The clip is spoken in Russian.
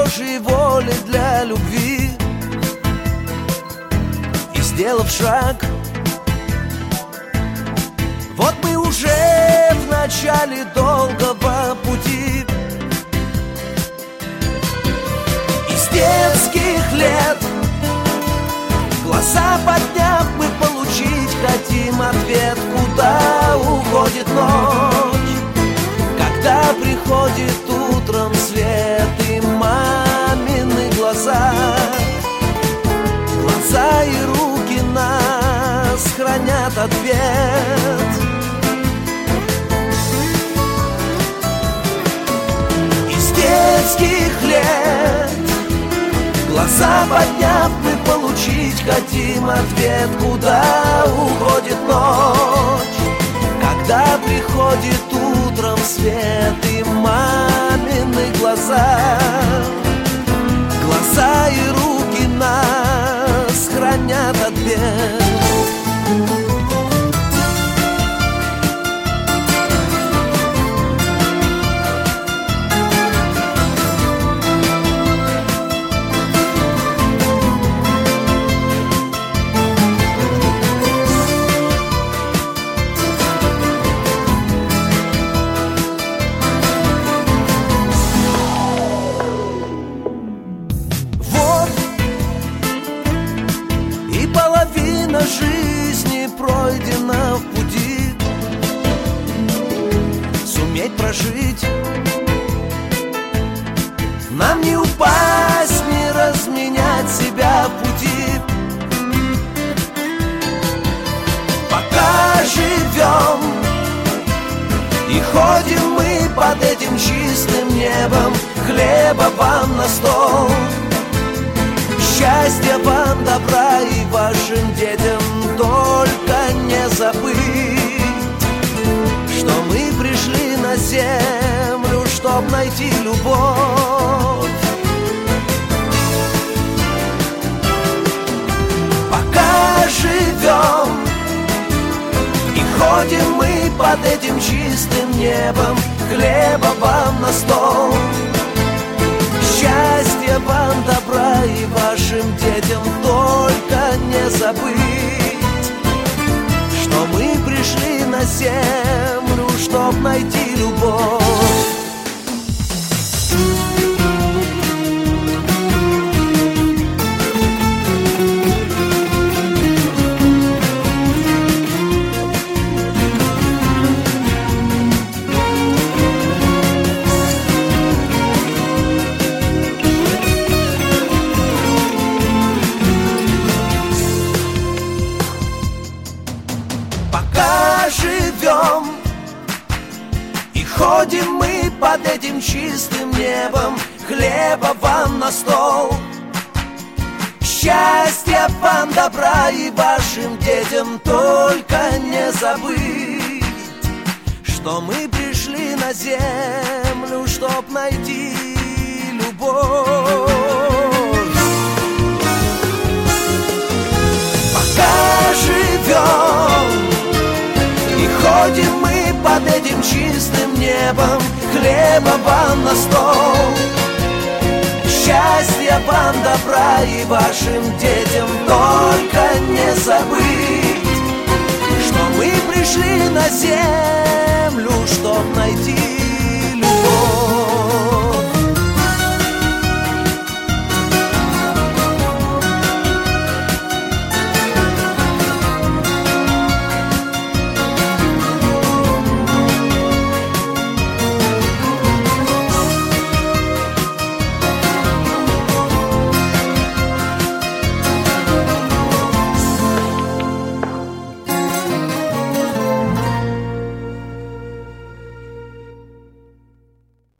Божьей воли для любви. И сделав шаг, вот мы уже в начале долгого пути. Из детских лет, глаза подняв, мы получить хотим ответ, куда уходит ночь, когда приходит утром свет. И мамины глаза, глаза и руки нас хранят ответ. Из детских лет, глаза подняв, мы получить хотим ответ, куда уходит ночь, когда приходит утром свет. И мамины глаза, глаза и руки нас хранят ответ. Половина жизни пройдена в пути. Суметь прожить, нам не упасть, не разменять себя в пути. Пока живем и ходим мы под этим чистым небом, хлеба вам на стол, счастья вам, добра и вашим детям. Только не забыть, что мы пришли на землю, чтоб найти любовь. Пока живем и ходим мы под этим чистым небом, хлеба вам на стол, счастья вам, добра и вашим детям. Только не забыть, что мы пришли на землю, чтоб найти любовь. Пока живем и ходим мы под этим чистым небом, хлеба вам на стол, счастья вам, добра и вашим детям. Только не забыть, что мы пришли на землю, чтоб найти любовь. Пока живем и ходим мы под этим чистым небом, хлеба вам на стол, счастья вам, добра и вашим детям. Только не забыть, что мы пришли на землю, чтоб найти